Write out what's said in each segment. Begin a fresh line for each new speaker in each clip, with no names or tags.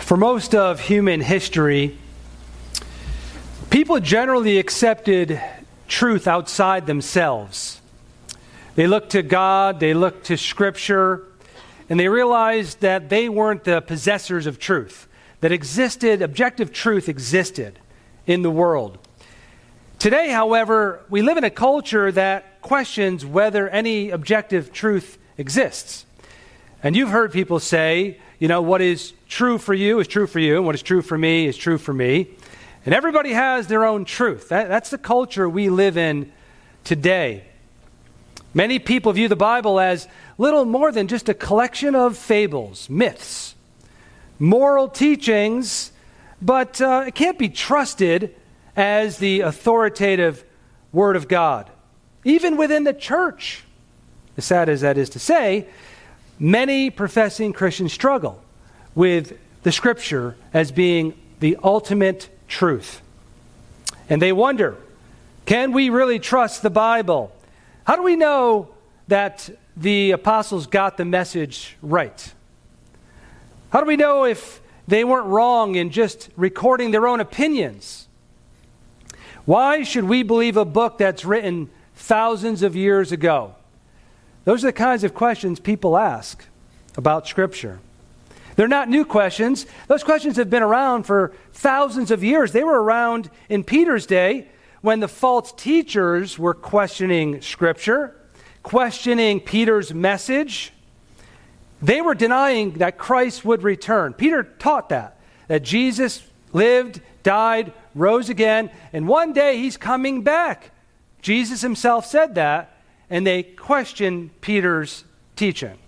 For most of human history, people generally accepted truth outside themselves. They looked to God, they looked to Scripture, and they realized that they weren't the possessors of truth, that objective truth existed in the world. Today, however, we live in a culture that questions whether any objective truth exists. And you've heard people say, what is true for you is true for you, and what is true for me is true for me. And everybody has their own truth. That's the culture we live in today. Many people view the Bible as little more than just a collection of fables, myths, moral teachings, but it can't be trusted as the authoritative Word of God. Even within the church, as sad as that is to say, many professing Christians struggle with the Scripture as being the ultimate truth. And they wonder, can we really trust the Bible? How do we know that the apostles got the message right? How do we know if they weren't wrong in just recording their own opinions? Why should we believe a book that's written thousands of years ago? Those are the kinds of questions people ask about Scripture. They're not new questions. Those questions have been around for thousands of years. They were around in Peter's day when the false teachers were questioning Scripture, questioning Peter's message. They were denying that Christ would return. Peter taught that Jesus lived, died, rose again, and one day he's coming back. Jesus himself said that, and they questioned Peter's teaching.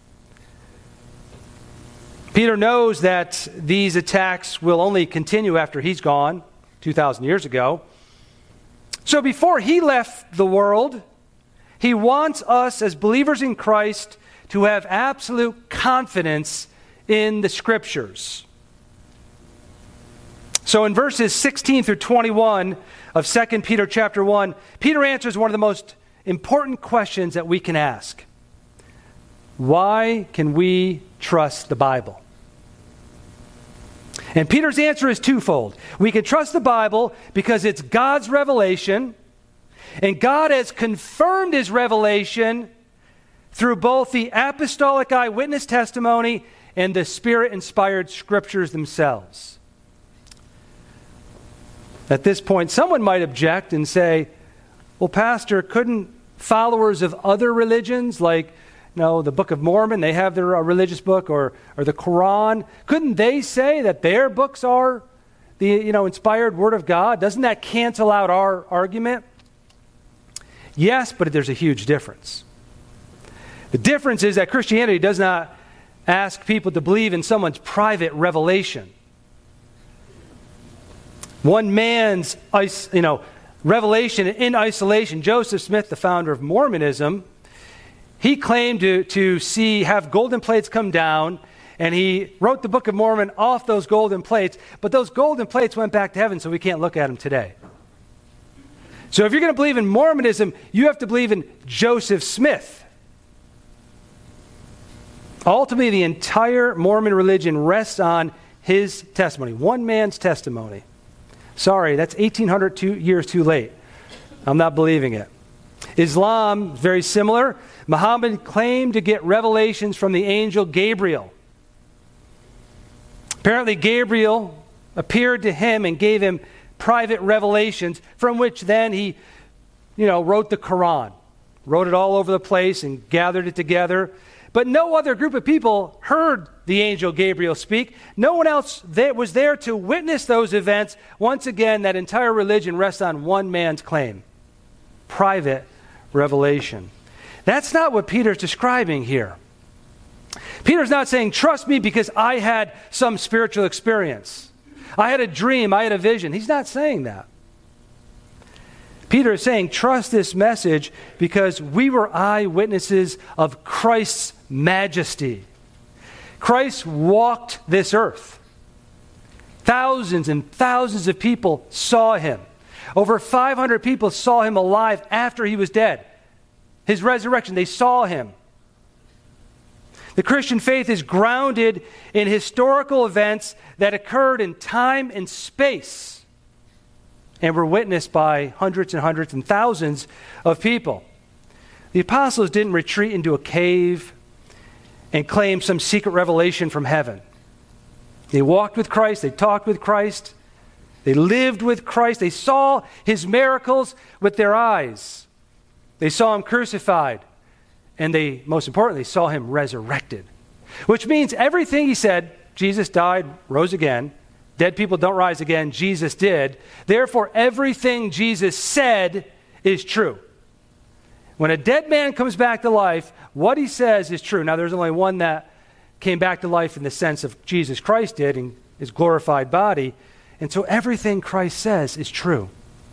Peter knows that these attacks will only continue after he's gone, 2,000 years ago. So before he left the world, he wants us as believers in Christ to have absolute confidence in the Scriptures. So in verses 16 through 21 of 2 Peter chapter 1, Peter answers one of the most important questions that we can ask. Why can we trust the Bible? And Peter's answer is twofold. We can trust the Bible because it's God's revelation, and God has confirmed his revelation through both the apostolic eyewitness testimony and the Spirit-inspired Scriptures themselves. At this point, someone might object and say, well, Pastor, couldn't followers of other religions, like the Book of Mormon, they have their religious book, or the Quran, couldn't they say that their books are the inspired Word of God? Doesn't that cancel out our argument? Yes, but there's a huge difference. The difference is that Christianity does not ask people to believe in someone's private revelation. One man's revelation in isolation. Joseph Smith, the founder of Mormonism, he claimed to have golden plates come down, and he wrote the Book of Mormon off those golden plates, but those golden plates went back to heaven, so we can't look at them today. So if you're going to believe in Mormonism, you have to believe in Joseph Smith. Ultimately, the entire Mormon religion rests on his testimony, one man's testimony. Sorry, that's 1,800 years too late. I'm not believing it. Islam, very similar. Muhammad claimed to get revelations from the angel Gabriel. Apparently, Gabriel appeared to him and gave him private revelations, from which then he, wrote the Quran. Wrote it all over the place and gathered it together. But no other group of people heard the angel Gabriel speak. No one else was there to witness those events. Once again, that entire religion rests on one man's claim. Private revelation. That's not what Peter's describing here. Peter's not saying, trust me because I had some spiritual experience. I had a dream, I had a vision. He's not saying that. Peter is saying, trust this message because we were eyewitnesses of Christ's majesty. Christ walked this earth. Thousands and thousands of people saw him. Over 500 people saw him alive after he was dead. His resurrection, they saw him. The Christian faith is grounded in historical events that occurred in time and space and were witnessed by hundreds and thousands of people. The apostles didn't retreat into a cave and claim some secret revelation from heaven. They walked with Christ, they talked with Christ, they lived with Christ, they saw his miracles with their eyes. They saw him crucified, and they, most importantly, saw him resurrected. Which means everything he said, Jesus died, rose again. Dead people don't rise again, Jesus did. Therefore, everything Jesus said is true. When a dead man comes back to life, what he says is true. Now, there's only one that came back to life in the sense of Jesus Christ did in his glorified body. And so everything Christ says is true.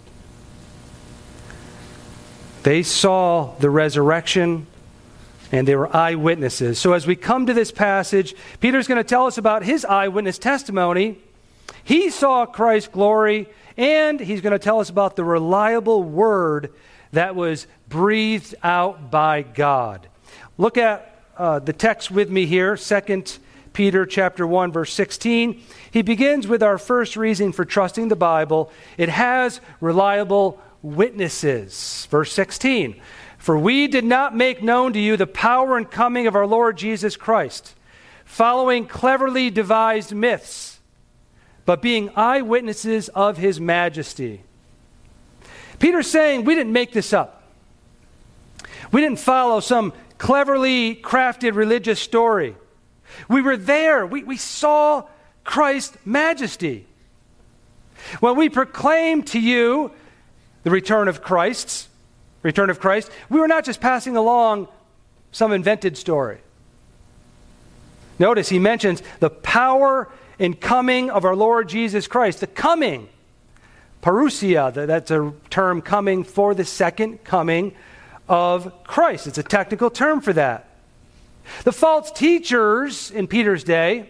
They saw the resurrection, and they were eyewitnesses. So as we come to this passage, Peter's going to tell us about his eyewitness testimony. He saw Christ's glory, and he's going to tell us about the reliable word that was breathed out by God. Look at the text with me here, 2 Peter chapter 1, verse 16. He begins with our first reason for trusting the Bible. It has reliable witnesses. Verse 16. For we did not make known to you the power and coming of our Lord Jesus Christ, following cleverly devised myths, but being eyewitnesses of his majesty. Peter's saying we didn't make this up. We didn't follow some cleverly crafted religious story. We were there. We saw Christ's majesty. When we proclaimed to you the return of Christ, we were not just passing along some invented story. Notice he mentions the power and coming of our Lord Jesus Christ. The coming, parousia, that's a term, coming for the second coming of Christ. It's a technical term for that. The false teachers in Peter's day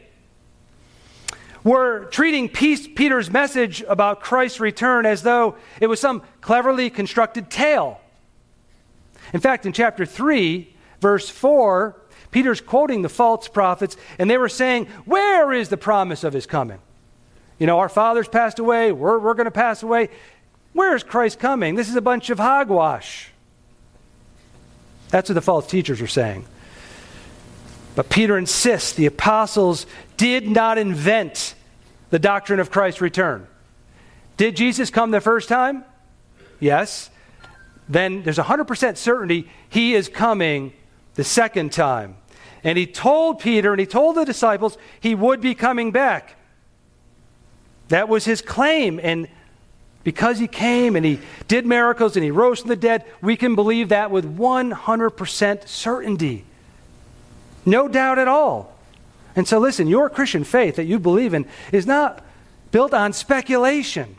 were treating Peter's message about Christ's return as though it was some cleverly constructed tale. In fact, in chapter 3, verse 4, Peter's quoting the false prophets, and they were saying, where is the promise of his coming? You know, our fathers passed away, we're going to pass away. Where is Christ coming? This is a bunch of hogwash. That's what the false teachers were saying. But Peter insists the apostles did not invent the doctrine of Christ's return. Did Jesus come the first time? Yes. Then there's 100% certainty he is coming the second time. And he told Peter and he told the disciples he would be coming back. That was his claim. And because he came and he did miracles and he rose from the dead, we can believe that with 100% certainty. No doubt at all. And so listen, your Christian faith that you believe in is not built on speculation.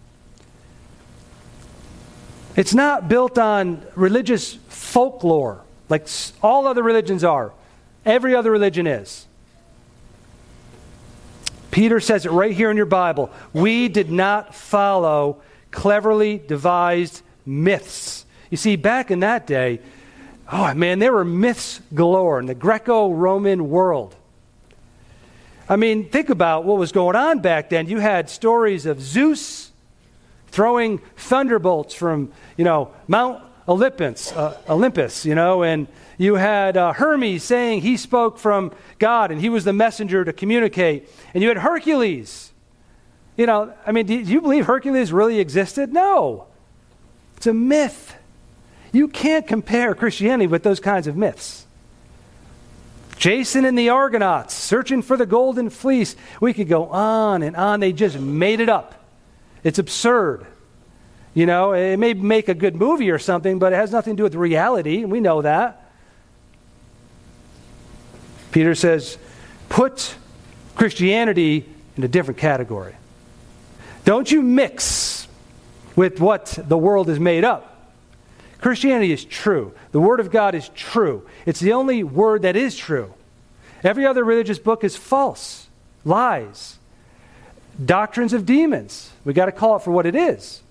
It's not built on religious folklore like all other religions are. Every other religion is. Peter says it right here in your Bible. We did not follow cleverly devised myths. You see, back in that day, oh man, there were myths galore in the Greco-Roman world. I mean, think about what was going on back then. You had stories of Zeus throwing thunderbolts from, Mount Olympus, and you had Hermes saying he spoke from God and he was the messenger to communicate. And you had Hercules. Do you believe Hercules really existed? No. It's a myth. You can't compare Christianity with those kinds of myths. Jason and the Argonauts searching for the golden fleece. We could go on and on. They just made it up. It's absurd. It may make a good movie or something, but it has nothing to do with reality, and we know that. Peter says, put Christianity in a different category. Don't you mix with what the world has made up. Christianity is true. The Word of God is true. It's the only word that is true. Every other religious book is false, lies, doctrines of demons. We got to call it for what it is.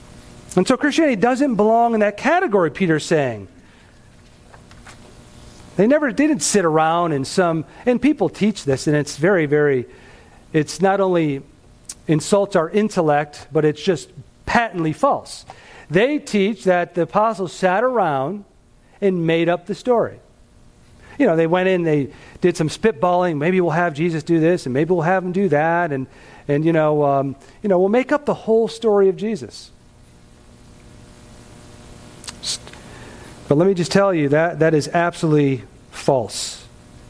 And so Christianity doesn't belong in that category, Peter's saying. They didn't sit around and people teach this, and it's it's not only insults our intellect, but it's just patently false. They teach that the apostles sat around and made up the story. They went in, they did some spitballing. Maybe we'll have Jesus do this, and maybe we'll have him do that, and we'll make up the whole story of Jesus. But let me just tell you that is absolutely false.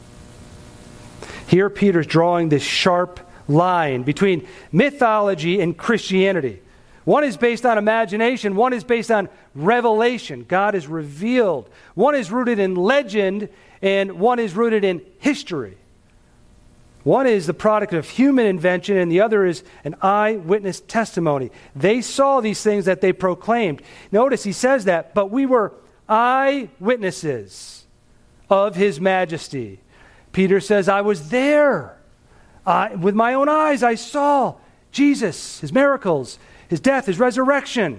Here Peter's drawing this sharp line between mythology and Christianity. One is based on imagination, one is based on revelation. God is revealed. One is rooted in legend, and one is rooted in history. One is the product of human invention, and the other is an eyewitness testimony. They saw these things that they proclaimed. Notice he says that, but we were eyewitnesses of his majesty. Peter says, I was there. With my own eyes, I saw Jesus, his miracles, his death, his resurrection.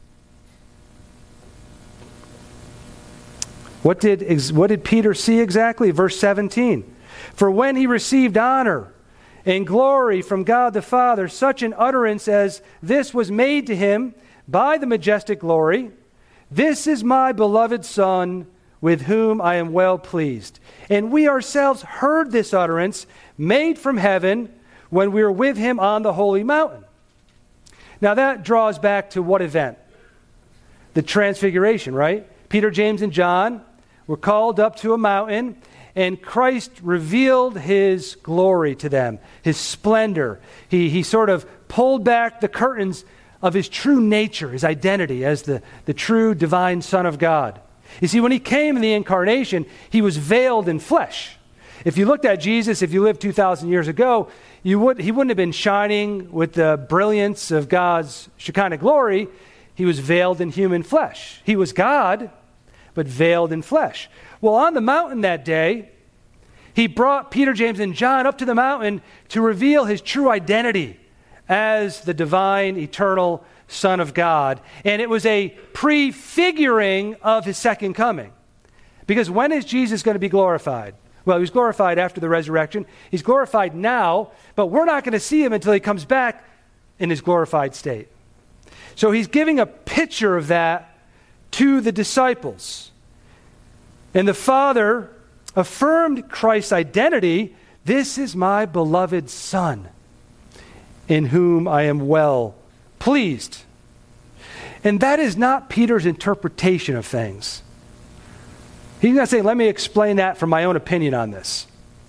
What did Peter see exactly? Verse 17. For when he received honor and glory from God the Father, such an utterance as this was made to him by the majestic glory, this is my beloved Son, with whom I am well pleased. And we ourselves heard this utterance made from heaven when we were with him on the holy mountain. Now that draws back to what event? The Transfiguration, right? Peter, James, and John were called up to a mountain, and Christ revealed his glory to them, his splendor. He sort of pulled back the curtains of his true nature, his identity as the true divine Son of God. You see, when he came in the incarnation, he was veiled in flesh. If you looked at Jesus, if you lived 2,000 years ago, he wouldn't have been shining with the brilliance of God's Shekinah glory. He was veiled in human flesh. He was God, but veiled in flesh. Well, on the mountain that day, he brought Peter, James, and John up to the mountain to reveal his true identity as the divine, eternal Son of God. And it was a prefiguring of his second coming. Because when is Jesus going to be glorified? Well, he was glorified after the resurrection. He's glorified now, but we're not going to see him until he comes back in his glorified state. So he's giving a picture of that to the disciples. And the Father affirmed Christ's identity. This is my beloved Son, in whom I am well pleased. And that is not Peter's interpretation of things. He's not saying, let me explain that from my own opinion on this.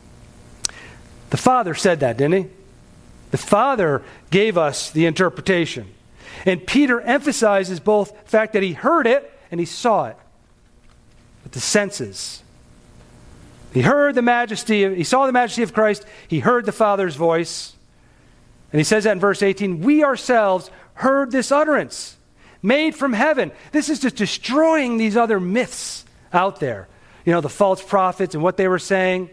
The Father said that, didn't he? The Father gave us the interpretation. And Peter emphasizes both the fact that he heard it and he saw it with the senses. He saw the majesty of Christ. He heard the Father's voice. And he says that in verse 18, we ourselves heard this utterance made from heaven. This is just destroying these other myths out there. The false prophets and what they were saying.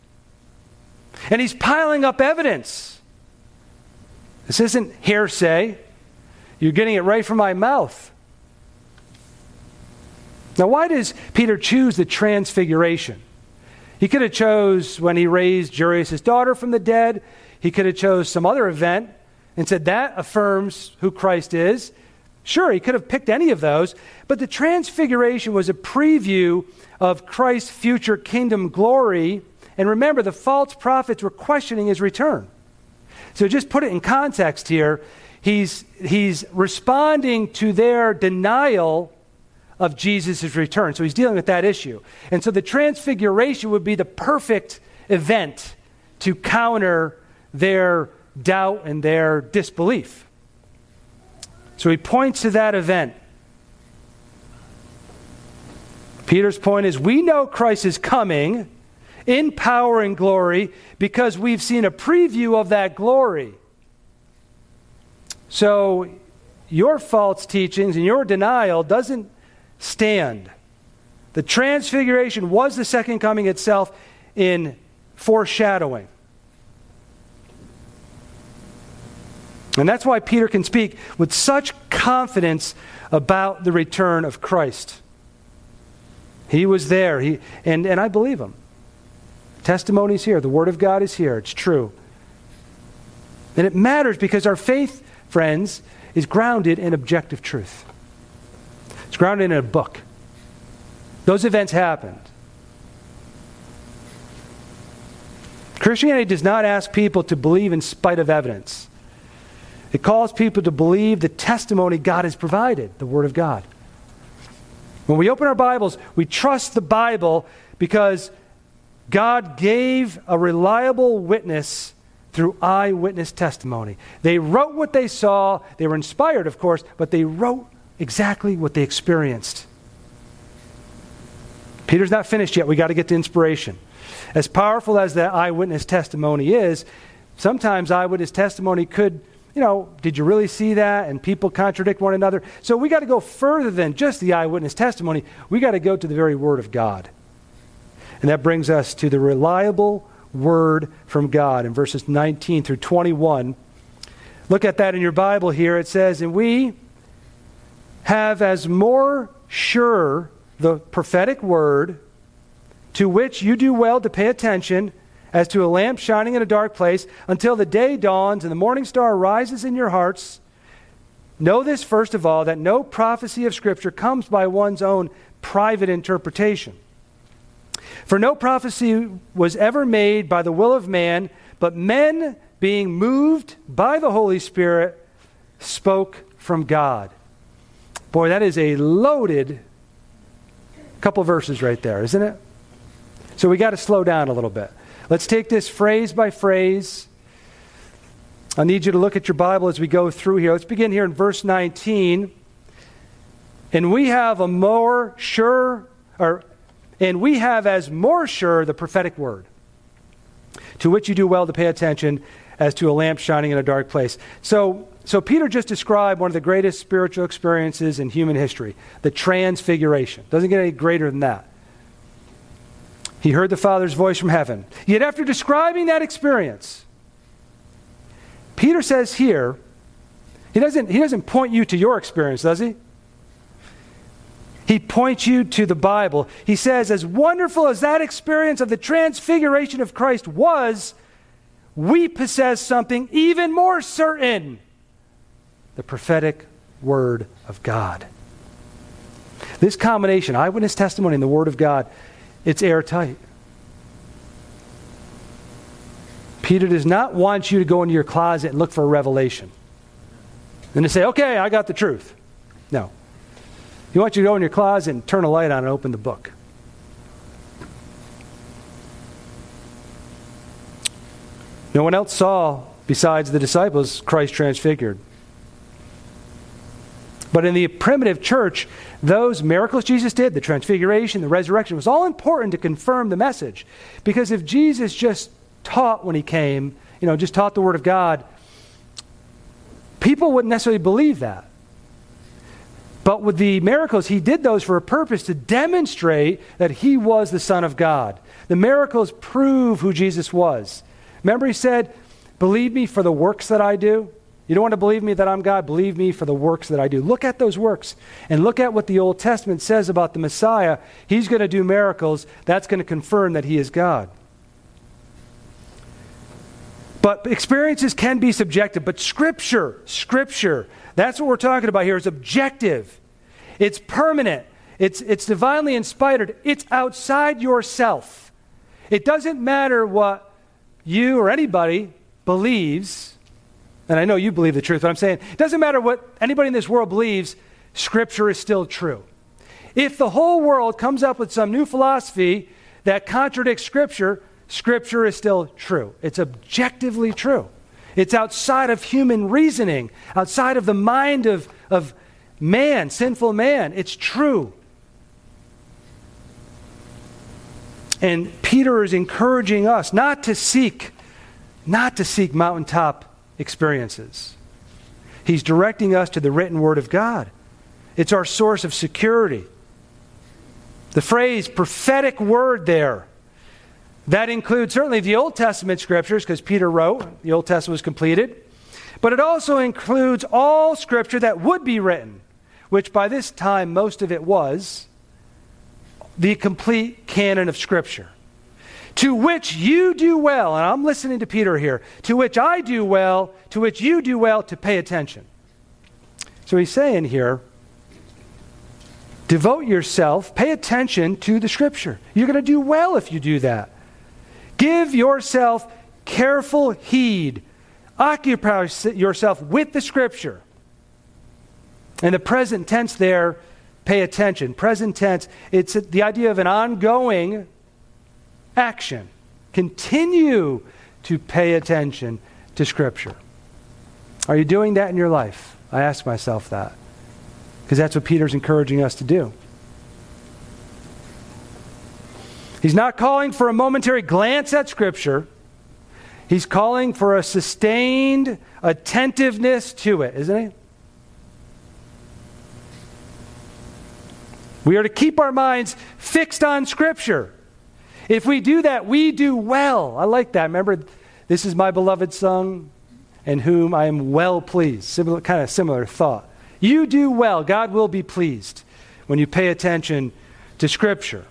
And he's piling up evidence. This isn't hearsay. You're getting it right from my mouth. Now, why does Peter choose the Transfiguration? He could have chose when he raised Jairus' daughter from the dead. He could have chose some other event and said that affirms who Christ is. Sure, he could have picked any of those, but the Transfiguration was a preview of Christ's future kingdom glory. And remember, the false prophets were questioning his return. So just put it in context here. He's responding to their denial of Jesus' return. So he's dealing with that issue. And so the Transfiguration would be the perfect event to counter their doubt and their disbelief. So he points to that event. Peter's point is, we know Christ is coming in power and glory because we've seen a preview of that glory. So your false teachings and your denial doesn't stand. The Transfiguration was the second coming itself in foreshadowing. And that's why Peter can speak with such confidence about the return of Christ. He was there. And I believe him. Testimony's here. The Word of God is here. It's true. And it matters because our faith, friends, is grounded in objective truth. It's grounded in a book. Those events happened. Christianity does not ask people to believe in spite of evidence. It calls people to believe the testimony God has provided, the Word of God. When we open our Bibles, we trust the Bible because God gave a reliable witness through eyewitness testimony. They wrote what they saw. They were inspired, of course, but they wrote exactly what they experienced. Peter's not finished yet. We got to get to inspiration. As powerful as that eyewitness testimony is, sometimes eyewitness testimony could, did you really see that? And people contradict one another. So we got to go further than just the eyewitness testimony. We got to go to the very Word of God. And that brings us to the reliable Word from God in verses 19 through 21. Look at that in your Bible here. It says, and we have as more sure the prophetic word, to which you do well to pay attention, as to a lamp shining in a dark place, until the day dawns and the morning star rises in your hearts. Know this, first of all, that no prophecy of Scripture comes by one's own private interpretation. For no prophecy was ever made by the will of man, but men, being moved by the Holy Spirit, spoke from God. Boy, that is a loaded couple verses right there, isn't it? So we got to slow down a little bit. Let's take this phrase by phrase. I need you to look at your Bible as we go through here. Let's begin here in verse 19. And we have as more sure the prophetic word, to which you do well to pay attention, as to a lamp shining in a dark place. So Peter just described one of the greatest spiritual experiences in human history, the transfiguration. Doesn't get any greater than that. He heard the Father's voice from heaven. Yet after describing that experience, Peter says here, he doesn't point you to your experience, does he? He points you to the Bible. He says, as wonderful as that experience of the transfiguration of Christ was, we possess something even more certain, the prophetic Word of God. This combination, eyewitness testimony and the Word of God, it's airtight. Peter does not want you to go into your closet and look for a revelation and to say, okay, I got the truth. No. He wants you to go in your closet and turn a light on and open the book. No one else saw, besides the disciples, Christ transfigured. But in the primitive church, those miracles Jesus did, the transfiguration, the resurrection, was all important to confirm the message. Because if Jesus just taught when he came, just taught the Word of God, people wouldn't necessarily believe that. But with the miracles, he did those for a purpose to demonstrate that he was the Son of God. The miracles prove who Jesus was. Remember he said, believe me for the works that I do. You don't want to believe me that I'm God? Believe me for the works that I do. Look at those works and look at what the Old Testament says about the Messiah. He's going to do miracles. That's going to confirm that he is God. But experiences can be subjective. But Scripture, that's what we're talking about here, is objective. It's permanent. It's divinely inspired. It's outside yourself. It doesn't matter what you or anybody believes. And I know you believe the truth, but I'm saying it doesn't matter what anybody in this world believes, Scripture is still true. If the whole world comes up with some new philosophy that contradicts Scripture, Scripture is still true. It's objectively true. It's outside of human reasoning, outside of the mind of man, sinful man. It's true. And Peter is encouraging us not to seek mountaintop experiences. He's directing us to the written Word of God. It's our source of security. The phrase prophetic word there, that includes certainly the Old Testament scriptures, because Peter wrote, the Old Testament was completed, but it also includes all Scripture that would be written, which by this time most of it was. the complete canon of Scripture. To which you do well, and I'm listening to Peter here, to which I do well, to which you do well to pay attention. So he's saying here, devote yourself, pay attention to the Scripture. You're going to do well if you do that. Give yourself careful heed. Occupy yourself with the Scripture. And the present tense there, pay attention. Present tense, it's the idea of an ongoing action. Continue to pay attention to Scripture. Are you doing that in your life? I ask myself that. Because that's what Peter's encouraging us to do. He's not calling for a momentary glance at Scripture. He's calling for a sustained attentiveness to it, isn't he? We are to keep our minds fixed on Scripture. If we do that, we do well. I like that. Remember, this is my beloved Son, in whom I am well pleased. Similar thought. You do well. God will be pleased when you pay attention to Scripture.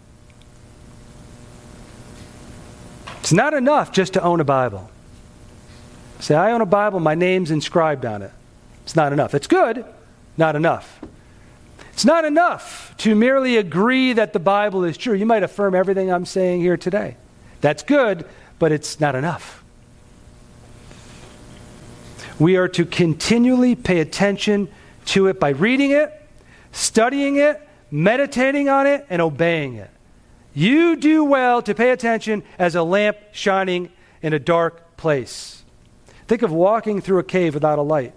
It's not enough just to own a Bible. Say, I own a Bible, my name's inscribed on it. It's not enough. It's good, not enough. It's not enough to merely agree that the Bible is true. You might affirm everything I'm saying here today. That's good, but it's not enough. We are to continually pay attention to it by reading it, studying it, meditating on it, and obeying it. You do well to pay attention as a lamp shining in a dark place. Think of walking through a cave without a light.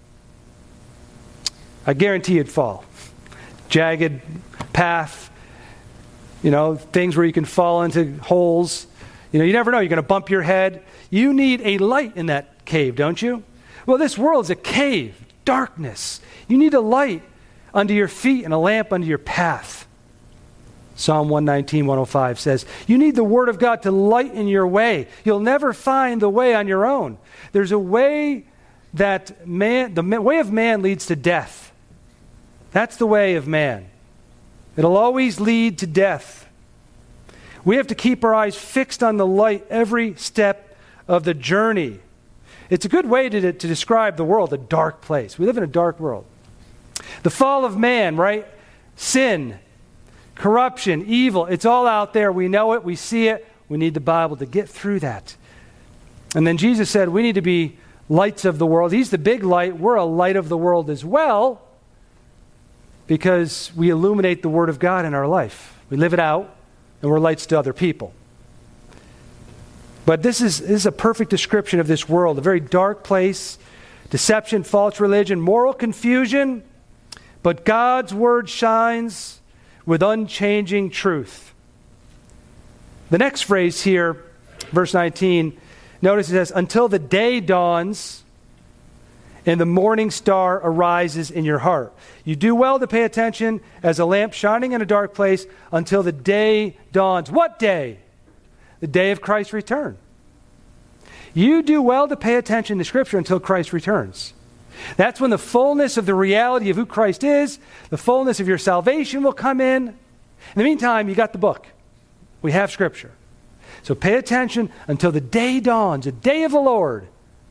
I guarantee you'd fall. Jagged path, things where you can fall into holes. You never know. You're going to bump your head. You need a light in that cave, don't you? Well, this world is a cave, darkness. You need a light under your feet and a lamp under your path. Psalm 119, 105 says, you need the Word of God to lighten your way. You'll never find the way on your own. There's a way that the way of man leads to death. That's the way of man. It'll always lead to death. We have to keep our eyes fixed on the light every step of the journey. It's a good way to describe the world, a dark place. We live in a dark world. The fall of man, right? Sin, corruption, evil, it's all out there. We know it, we see it. We need the Bible to get through that. And then Jesus said we need to be lights of the world. He's the big light. We're a light of the world as well, because we illuminate the Word of God in our life. We live it out, and we're lights to other people. But this is a perfect description of this world, a very dark place, deception, false religion, moral confusion, but God's Word shines with unchanging truth. The next phrase here, verse 19, notice it says, until the day dawns and the morning star arises in your heart. You do well to pay attention as a lamp shining in a dark place until the day dawns. What day? The day of Christ's return. You do well to pay attention to Scripture until Christ returns. That's when the fullness of the reality of who Christ is, the fullness of your salvation will come in. In the meantime, you got the book. We have Scripture. So pay attention until the day dawns, the day of the Lord.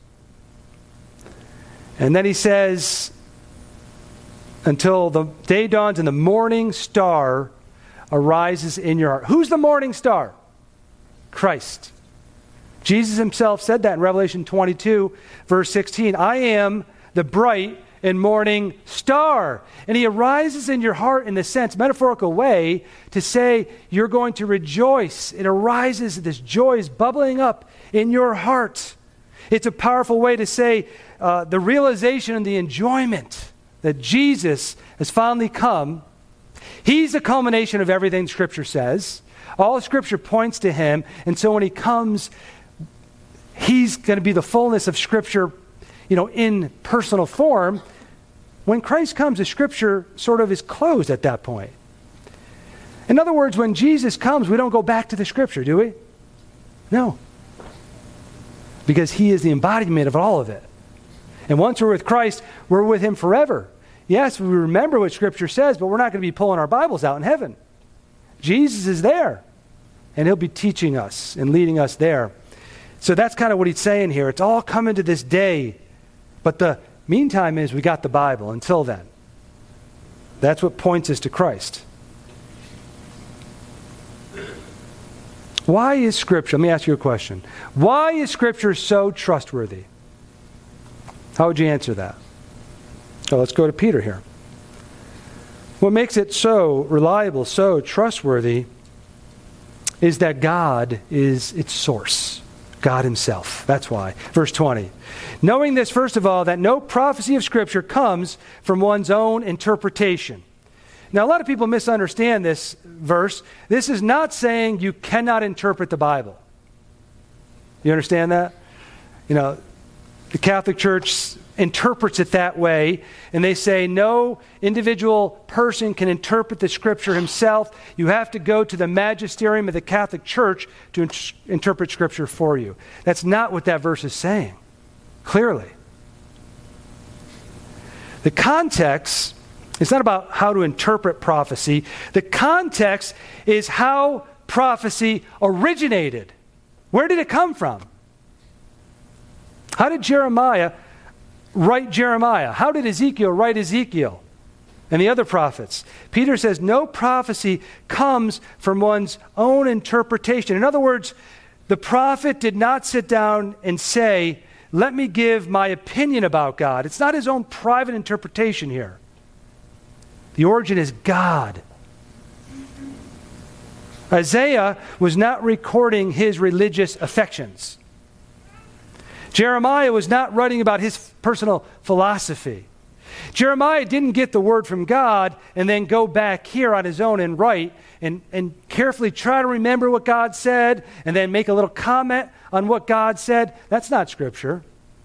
And then he says, until the day dawns and the morning star arises in your heart. Who's the morning star? Christ. Jesus himself said that in Revelation 22, verse 16. I am the bright and morning star. And he arises in your heart in the sense, metaphorical way, to say you're going to rejoice. It arises, this joy is bubbling up in your heart. It's a powerful way to say the realization and the enjoyment that Jesus has finally come. He's the culmination of everything Scripture says. All Scripture points to him. And so when he comes, he's going to be the fullness of Scripture, in personal form. When Christ comes, the Scripture sort of is closed at that point. In other words, when Jesus comes, we don't go back to the Scripture, do we? No. Because he is the embodiment of all of it. And once we're with Christ, we're with him forever. Yes, we remember what Scripture says, but we're not going to be pulling our Bibles out in heaven. Jesus is there, and he'll be teaching us and leading us there. So that's kind of what he's saying here. It's all coming to this day, but the meantime is we got the Bible until then. That's what points us to Christ. Why is Scripture, let me ask you a question. Why is Scripture so trustworthy? How would you answer that? So let's go to Peter here. What makes it so reliable, so trustworthy, is that God is its source. God himself. That's why. Verse 20. Knowing this, first of all, that no prophecy of Scripture comes from one's own interpretation. Now, a lot of people misunderstand this verse. This is not saying you cannot interpret the Bible. You understand that? You know, the Catholic Church interprets it that way, and they say no individual person can interpret the Scripture himself. You have to go to the magisterium of the Catholic Church to interpret Scripture for you. That's not what that verse is saying, clearly. The context, it's not about how to interpret prophecy. The context is how prophecy originated. Where did it come from? How did Jeremiah write Jeremiah? How did Ezekiel write Ezekiel and the other prophets? Peter says no prophecy comes from one's own interpretation. In other words, the prophet did not sit down and say, let me give my opinion about God. It's not his own private interpretation here. The origin is God. Isaiah was not recording his religious affections. Jeremiah was not writing about his personal philosophy. Jeremiah didn't get the word from God and then go back here on his own and write and carefully try to remember what God said and then make a little comment on what God said. That's not Scripture.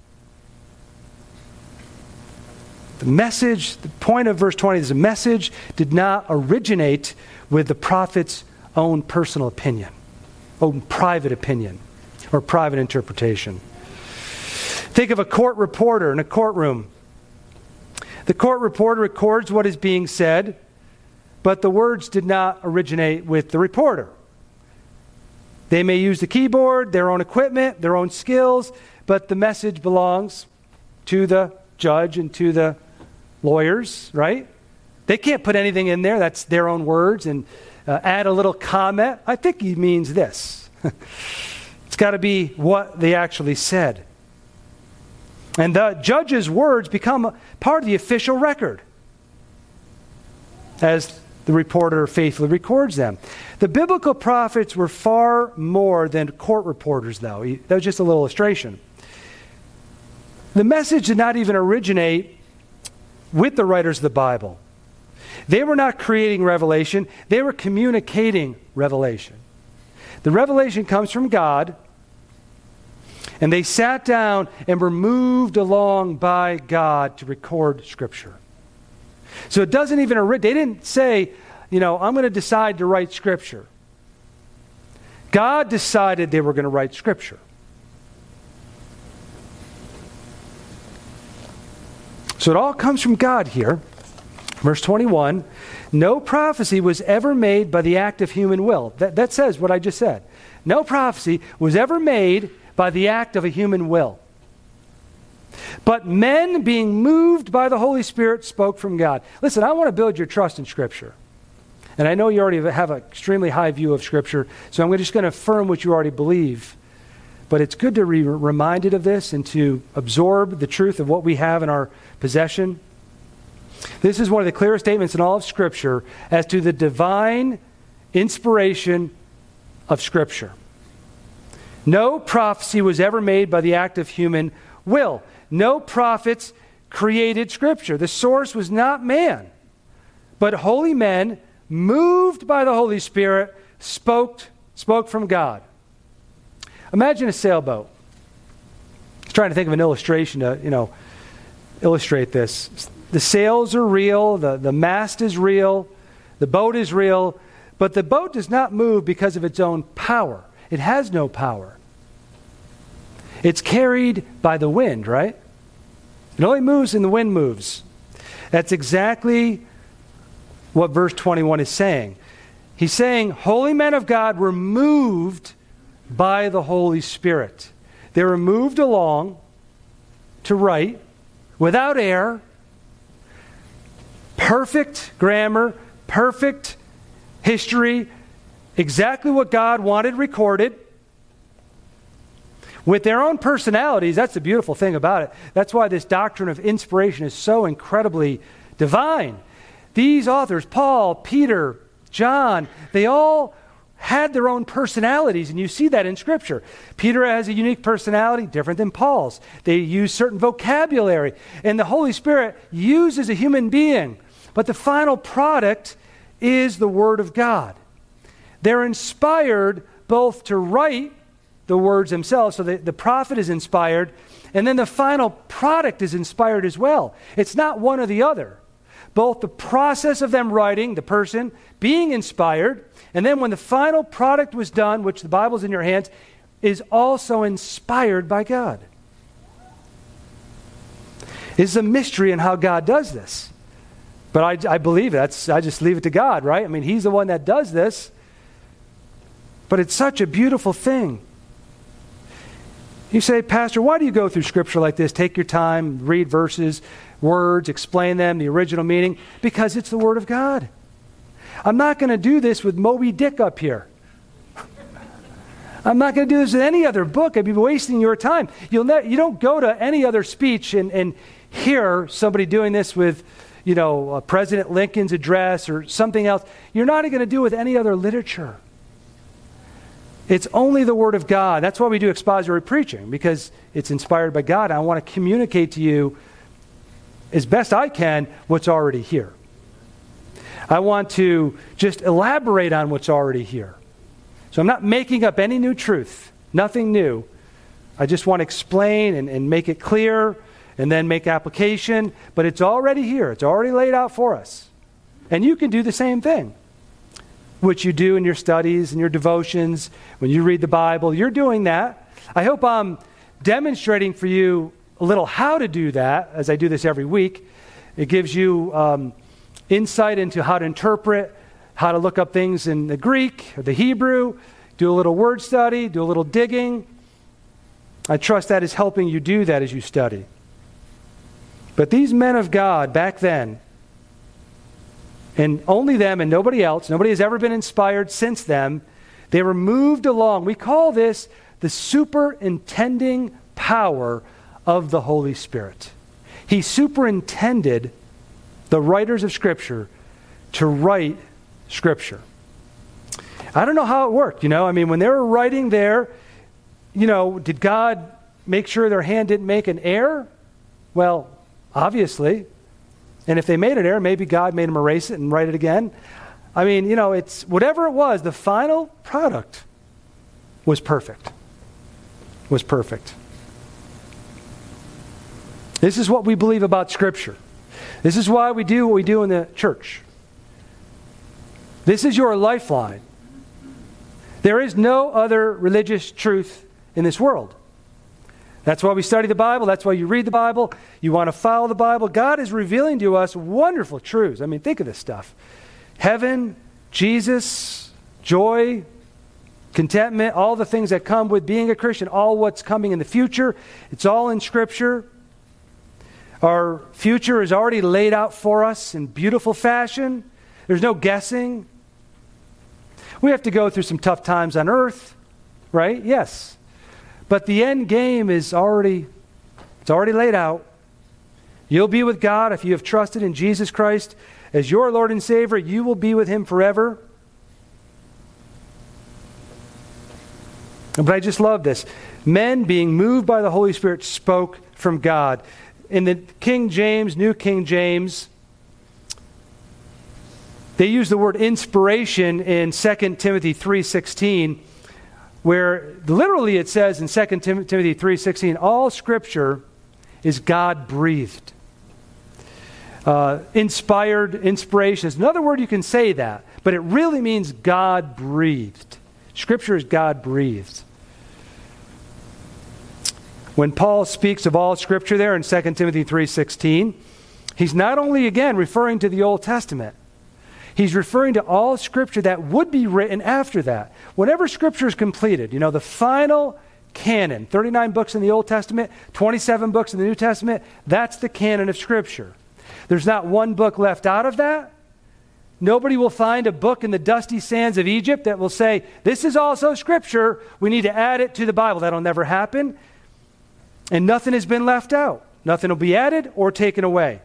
The message, the point of verse 20 is the message did not originate with the prophet's own personal opinion, own private opinion, or private interpretation. Think of a court reporter in a courtroom. The court reporter records what is being said, but the words did not originate with the reporter. They may use the keyboard, their own equipment, their own skills, but the message belongs to the judge and to the lawyers, right? They can't put anything in there. That's their own words and add a little comment. I think he means this. It's got to be what they actually said. And the judge's words become part of the official record as the reporter faithfully records them. The biblical prophets were far more than court reporters, though. That was just a little illustration. The message did not even originate with the writers of the Bible. They were not creating revelation. They were communicating revelation. The revelation comes from God, and they sat down and were moved along by God to record Scripture. So it doesn't even they didn't say, I'm going to decide to write Scripture. God decided they were going to write Scripture. So it all comes from God here. Verse 21, no prophecy was ever made by the act of human will. That says what I just said. No prophecy was ever made by the act of a human will. But men being moved by the Holy Spirit spoke from God. Listen, I want to build your trust in Scripture. And I know you already have an extremely high view of Scripture, so I'm just going to affirm what you already believe. But it's good to be reminded of this and to absorb the truth of what we have in our possession. This is one of the clearest statements in all of Scripture as to the divine inspiration of Scripture. No prophecy was ever made by the act of human will. No prophets created Scripture. The source was not man, but holy men, moved by the Holy Spirit, spoke from God. Imagine a sailboat. I was trying to think of an illustration to, illustrate this. The sails are real, the mast is real, the boat is real, but the boat does not move because of its own power. It has no power. It's carried by the wind, right? It only moves when the wind moves. That's exactly what verse 21 is saying. He's saying holy men of God were moved by the Holy Spirit. They were moved along to write without error, perfect grammar, perfect history, exactly what God wanted recorded, with their own personalities. That's the beautiful thing about it. That's why this doctrine of inspiration is so incredibly divine. These authors, Paul, Peter, John, they all had their own personalities, and you see that in Scripture. Peter has a unique personality, different than Paul's. They use certain vocabulary, and the Holy Spirit uses a human being, but the final product is the Word of God. They're inspired both to write the words themselves, so the prophet is inspired, and then the final product is inspired as well. It's not one or the other. Both the process of them writing, the person being inspired, and then when the final product was done, which the Bible's in your hands, is also inspired by God. It's a mystery in how God does this. But I believe it. I just leave it to God, right? I mean, He's the one that does this. But it's such a beautiful thing. You say, Pastor, why do you go through Scripture like this? Take your time, read verses, words, explain them, the original meaning. Because it's the Word of God. I'm not going to do this with Moby Dick up here. I'm not going to do this with any other book. I'd be wasting your time. You don't go to any other speech and hear somebody doing this with, President Lincoln's address or something else. You're not going to do it with any other literature. It's only the Word of God. That's why we do expository preaching, because it's inspired by God. I want to communicate to you as best I can what's already here. I want to just elaborate on what's already here. So I'm not making up any new truth, nothing new. I just want to explain and make it clear and then make application, but it's already here. It's already laid out for us. And you can do the same thing, which you do in your studies and your devotions. When you read the Bible, you're doing that. I hope I'm demonstrating for you a little how to do that, as I do this every week. It gives you insight into how to interpret, how to look up things in the Greek or the Hebrew, do a little word study, do a little digging. I trust that is helping you do that as you study. But these men of God back then, and only them and nobody else, nobody has ever been inspired since them, they were moved along. We call this the superintending power of the Holy Spirit. He superintended the writers of Scripture to write Scripture. I don't know how it worked, when they were writing there, did God make sure their hand didn't make an error? Well, obviously. And if they made an error, maybe God made them erase it and write it again. It's whatever it was, the final product was perfect. Was perfect. This is what we believe about Scripture. This is why we do what we do in the church. This is your lifeline. There is no other religious truth in this world. That's why we study the Bible. That's why you read the Bible. You want to follow the Bible. God is revealing to us wonderful truths. Think of this stuff. Heaven, Jesus, joy, contentment, all the things that come with being a Christian, all what's coming in the future. It's all in Scripture. Our future is already laid out for us in beautiful fashion. There's no guessing. We have to go through some tough times on earth, right? Yes. But the end game is already laid out. You'll be with God if you have trusted in Jesus Christ as your Lord and Savior. You will be with Him forever. But I just love this. Men being moved by the Holy Spirit spoke from God. In the King James, New King James, they use the word inspiration in 2 Timothy 3:16, where literally it says in 2 Timothy 3:16, all Scripture is God-breathed. Inspired, inspiration is another word you can say that, but it really means God-breathed. Scripture is God-breathed. When Paul speaks of all Scripture there in 2 Timothy 3:16, he's not only, again, referring to the Old Testament. He's referring to all Scripture that would be written after that. Whenever Scripture is completed, the final canon, 39 books in the Old Testament, 27 books in the New Testament, that's the canon of Scripture. There's not one book left out of that. Nobody will find a book in the dusty sands of Egypt that will say, this is also Scripture, we need to add it to the Bible. That'll never happen. And nothing has been left out. Nothing will be added or taken away.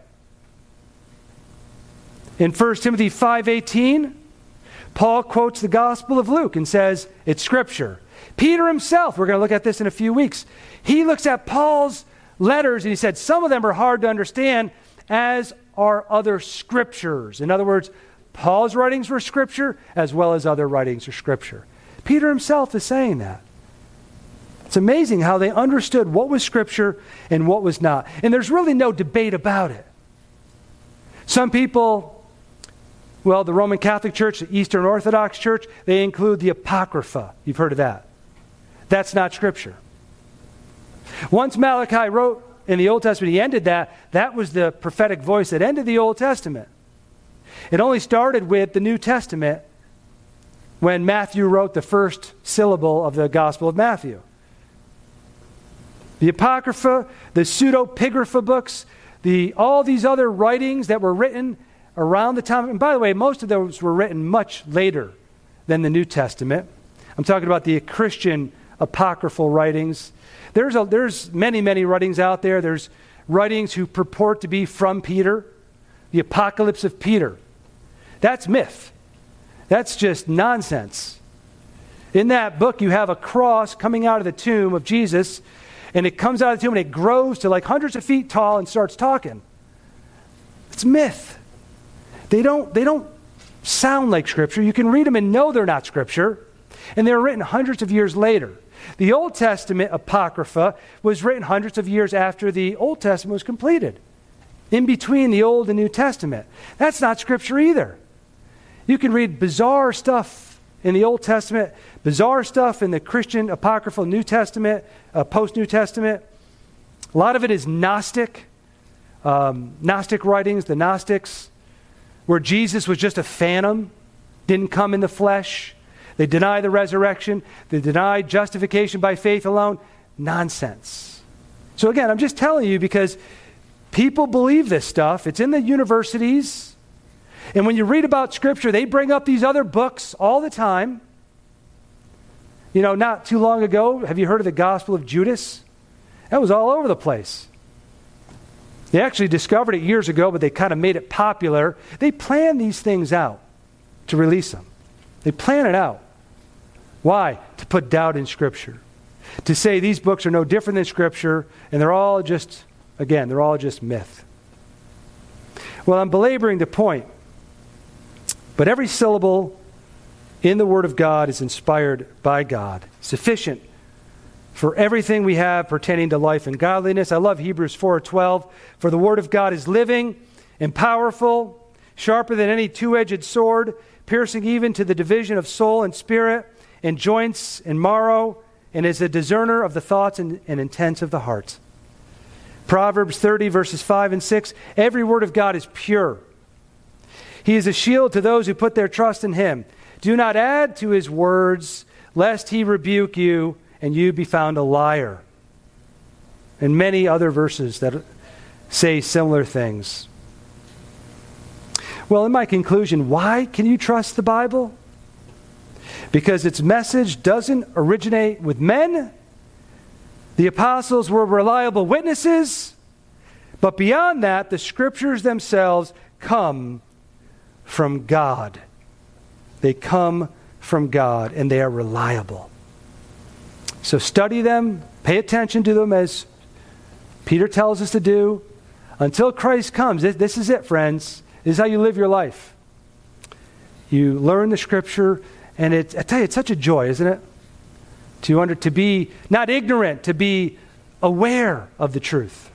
In 1 Timothy 5:18, Paul quotes the Gospel of Luke and says, it's Scripture. Peter himself, we're going to look at this in a few weeks, he looks at Paul's letters and he said, some of them are hard to understand, as are other Scriptures. In other words, Paul's writings were Scripture as well as other writings are Scripture. Peter himself is saying that. It's amazing how they understood what was Scripture and what was not. And there's really no debate about it. Some people, the Roman Catholic Church, the Eastern Orthodox Church, they include the Apocrypha. You've heard of that. That's not Scripture. Once Malachi wrote in the Old Testament, he ended that. That was the prophetic voice that ended the Old Testament. It only started with the New Testament when Matthew wrote the first syllable of the Gospel of Matthew. The Apocrypha, the pseudepigrapha books, all these other writings that were written around the time. And by the way, most of those were written much later than the New Testament. I'm talking about the Christian apocryphal writings. There's many, many writings out there. There's writings who purport to be from Peter. The Apocalypse of Peter. That's myth. That's just nonsense. In that book, you have a cross coming out of the tomb of Jesus, and it comes out of the tomb and it grows to like hundreds of feet tall and starts talking. It's myth. They don't sound like Scripture. You can read them and know they're not Scripture. And they were written hundreds of years later. The Old Testament Apocrypha was written hundreds of years after the Old Testament was completed. In between the Old and New Testament. That's not Scripture either. You can read bizarre stuff in the Old Testament, bizarre stuff in the Christian apocryphal New Testament, post-New Testament. A lot of it is Gnostic writings, the Gnostics, where Jesus was just a phantom, didn't come in the flesh. They deny the resurrection. They deny justification by faith alone. Nonsense. So again, I'm just telling you because people believe this stuff. It's in the universities. And when you read about Scripture, they bring up these other books all the time. Not too long ago, have you heard of the Gospel of Judas? That was all over the place. They actually discovered it years ago, but they kind of made it popular. They plan these things out to release them. They plan it out. Why? To put doubt in Scripture. To say these books are no different than Scripture, and they're all just myth. Well, I'm belaboring the point. But every syllable in the Word of God is inspired by God, sufficient for everything we have pertaining to life and godliness. I love Hebrews 4:12. For the Word of God is living and powerful, sharper than any two-edged sword, piercing even to the division of soul and spirit, and joints and marrow, and is a discerner of the thoughts and intents of the heart. Proverbs 30, verses 5 and 6. Every word of God is pure. He is a shield to those who put their trust in Him. Do not add to His words, lest He rebuke you and you be found a liar. And many other verses that say similar things. Well, in my conclusion, why can you trust the Bible? Because its message doesn't originate with men. The apostles were reliable witnesses. But beyond that, the Scriptures themselves come from God. They come from God, and they are reliable. So study them, pay attention to them as Peter tells us to do, until Christ comes. This is it, friends. This is how you live your life. You learn the Scripture, and I tell you, it's such a joy, isn't it? To be not ignorant, to be aware of the truth.